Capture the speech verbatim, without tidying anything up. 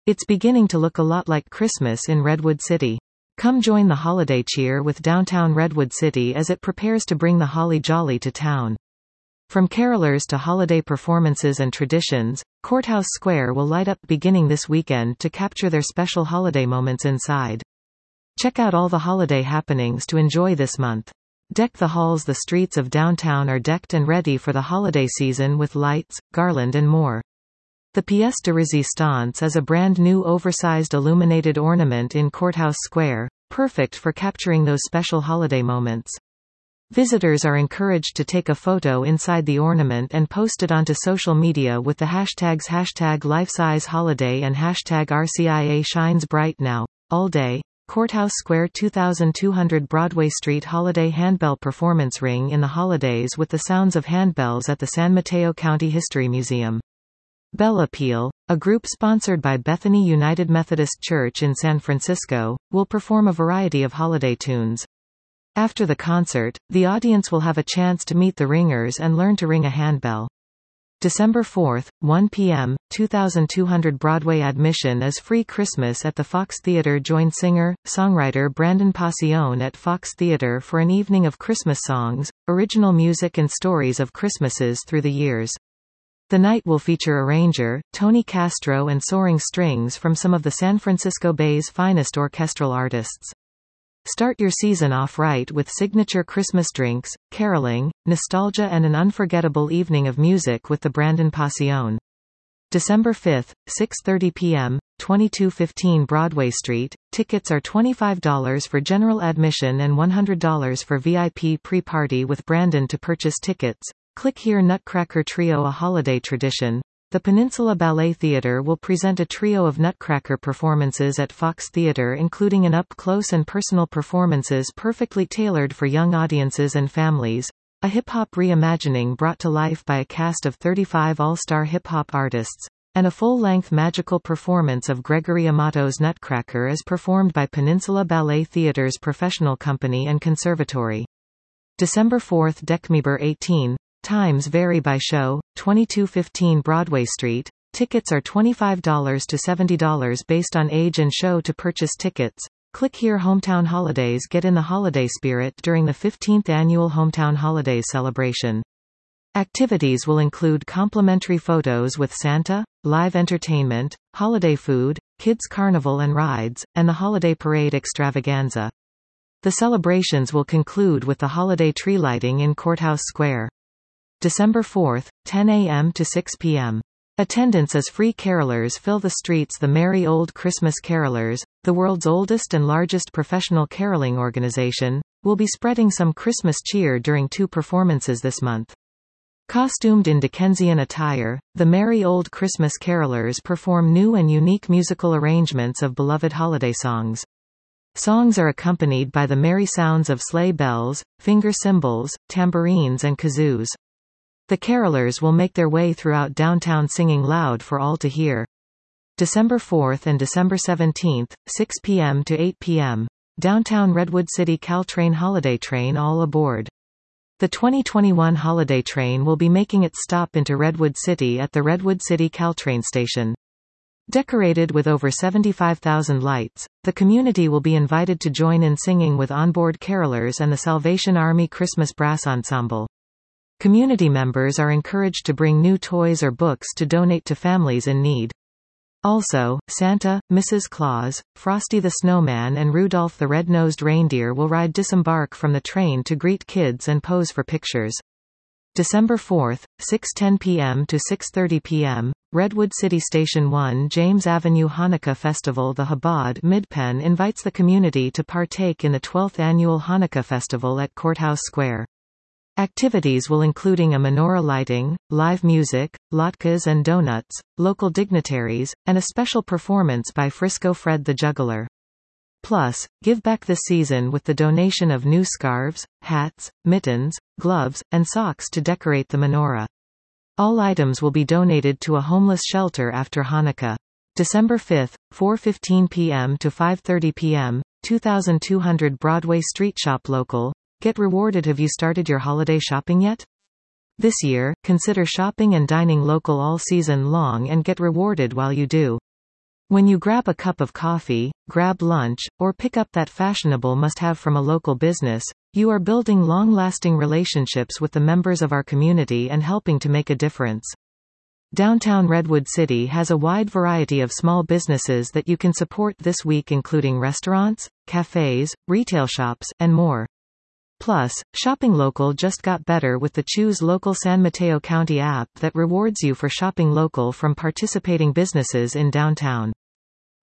It's beginning to look a lot like Christmas in Redwood City. Come join the holiday cheer with downtown Redwood City as it prepares to bring the holly jolly to town. From carolers to holiday performances and traditions, Courthouse Square will light up beginning this weekend to capture their special holiday moments inside. Check out all the holiday happenings to enjoy this month. Deck the halls. The streets of downtown are decked and ready for the holiday season with lights, garland and more. The pièce de résistance is a brand new oversized illuminated ornament in Courthouse Square, perfect for capturing those special holiday moments. Visitors are encouraged to take a photo inside the ornament and post it onto social media with the hashtags hashtag LifeSizeHoliday and hashtag R C I A Shines Bright Now, all day. Courthouse Square twenty-two hundred Broadway Street Holiday Handbell Performance. Ring in the holidays with the sounds of handbells at the San Mateo County History Museum. Bell Appeal, a group sponsored by Bethany United Methodist Church in San Francisco, will perform a variety of holiday tunes. After the concert, the audience will have a chance to meet the ringers and learn to ring a handbell. December fourth, one p m, twenty-two hundred Broadway. Admission is free. Christmas at the Fox Theater. Join singer, songwriter Brandon Pacione at Fox Theater for an evening of Christmas songs, original music and stories of Christmases through the years. The night will feature arranger, Tony Castro and soaring strings from some of the San Francisco Bay's finest orchestral artists. Start your season off right with signature Christmas drinks, caroling, nostalgia and an unforgettable evening of music with the Brandon Pacione. December fifth, six thirty p m, twenty-two fifteen Broadway Street. Tickets are twenty-five dollars for general admission and one hundred dollars for V I P pre-party with Brandon. To purchase tickets, click here. Nutcracker Trio, a holiday tradition. The Peninsula Ballet Theatre will present a trio of Nutcracker performances at Fox Theatre, including an up-close and personal performances perfectly tailored for young audiences and families, a hip-hop reimagining brought to life by a cast of thirty-five all-star hip-hop artists, and a full-length magical performance of Gregory Amato's Nutcracker as performed by Peninsula Ballet Theatre's professional company and conservatory. December fourth, December eighteenth. Times vary by show. twenty-two fifteen Broadway Street. Tickets are twenty-five dollars to seventy dollars based on age and show. To purchase tickets, click here. Hometown Holidays. Get in the holiday spirit during the fifteenth annual Hometown Holidays celebration. Activities will include complimentary photos with Santa, live entertainment, holiday food, kids carnival and rides, and the holiday parade extravaganza. The celebrations will conclude with the holiday tree lighting in Courthouse Square. December fourth, ten a m to six p m Attendance is free. Carolers fill the streets. The Merry Old Christmas Carolers, the world's oldest and largest professional caroling organization, will be spreading some Christmas cheer during two performances this month. Costumed in Dickensian attire, the Merry Old Christmas Carolers perform new and unique musical arrangements of beloved holiday songs. Songs are accompanied by the merry sounds of sleigh bells, finger cymbals, tambourines and kazoos. The carolers will make their way throughout downtown singing loud for all to hear. December fourth and December seventeenth, six p m to eight p m Downtown Redwood City Caltrain Holiday Train. All aboard. The twenty twenty-one Holiday Train will be making its stop into Redwood City at the Redwood City Caltrain station. Decorated with over seventy-five thousand lights, the community will be invited to join in singing with onboard carolers and the Salvation Army Christmas Brass Ensemble. Community members are encouraged to bring new toys or books to donate to families in need. Also, Santa, Missus Claus, Frosty the Snowman and Rudolph the Red-Nosed Reindeer will ride disembark from the train to greet kids and pose for pictures. December fourth, six ten p m to six thirty p m Redwood City Station one James Avenue Hanukkah Festival. The Chabad Midpen invites the community to partake in the twelfth Annual Hanukkah Festival at Courthouse Square. Activities will including a menorah lighting, live music, latkes and donuts, local dignitaries, and a special performance by Frisco Fred the Juggler. Plus, give back this season with the donation of new scarves, hats, mittens, gloves, and socks to decorate the menorah. All items will be donated to a homeless shelter after Hanukkah. December fifth, four fifteen p m to five thirty p m, twenty-two hundred Broadway Street. Shop local. Get rewarded. Have you started your holiday shopping yet? This year, consider shopping and dining local all season long and get rewarded while you do. When you grab a cup of coffee, grab lunch, or pick up that fashionable must-have from a local business, you are building long-lasting relationships with the members of our community and helping to make a difference. Downtown Redwood City has a wide variety of small businesses that you can support this week, including restaurants, cafes, retail shops, and more. Plus, shopping local just got better with the Choose Local San Mateo County app that rewards you for shopping local from participating businesses in downtown.